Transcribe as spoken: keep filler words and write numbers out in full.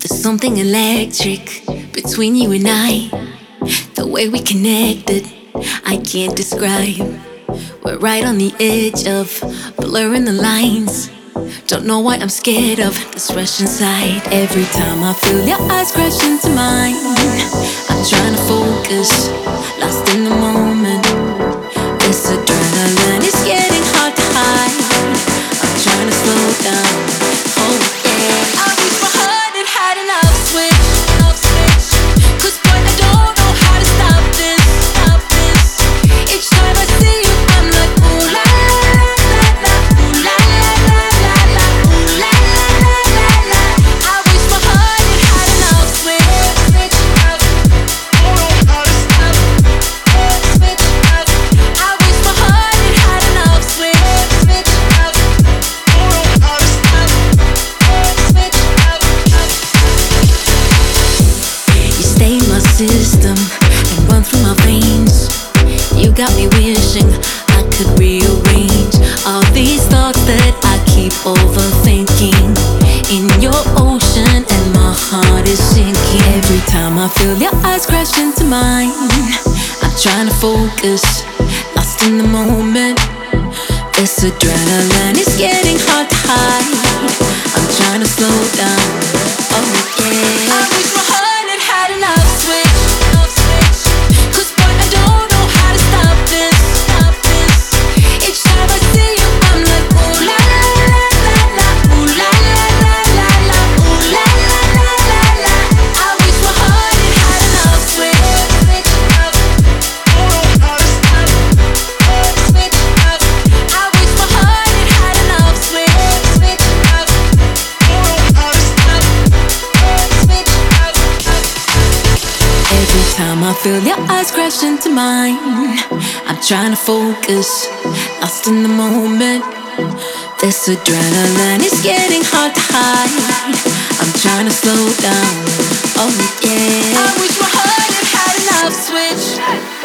There's something electric between you and I. The way we connected, I can't describe. We're right on the edge of blurring the lines. Don't know why I'm scared of this rush inside. Every time I feel your eyes crash into mine, I'm trying to focus, lost in the moment. This adrenaline is getting hard to hide. I'm trying to slow down, oh yeah. I wish my heart had had an off switch, off switch. Cause boy, I don't know how to stop this, stop this. Each time I see you, I'm like ooh la la la la, ooh la la la la la, ooh la la la la la. I wish my heart had had an off switch, switch off. Don't know how to stop, off switch off. I wish my heart had had an off switch, switch off. Don't know how to stop, off switch off, off. You stay in my system and run through my veins. You got me wishing I could rearrange all these thoughts that I keep overthinking. In your ocean and my heart is sinking. Every time I feel your eyes crash into mine, I'm trying to focus, lost in the moment. This adrenaline is getting hard to hide. I'm trying to slow down, oh yeah. I wish my heart had had an off switch, off switch. Cause boy, I don't know how to stop this, stop this. Each time I see you, I'm like ooh la la la la la, ooh la la la la la, ooh la la la la la. I wish my heart had had an off switch, switch off. Don't know how to stop, off switch off. I wish my heart had had an off switch, switch off. Don't know how to stop, off switch off, off. Every time I feel your eyes crash into mine, I'm trying to focus, lost in the moment. This adrenaline is getting hard to hide. I'm trying to slow down, oh yeah. I wish my heart had had an off switch.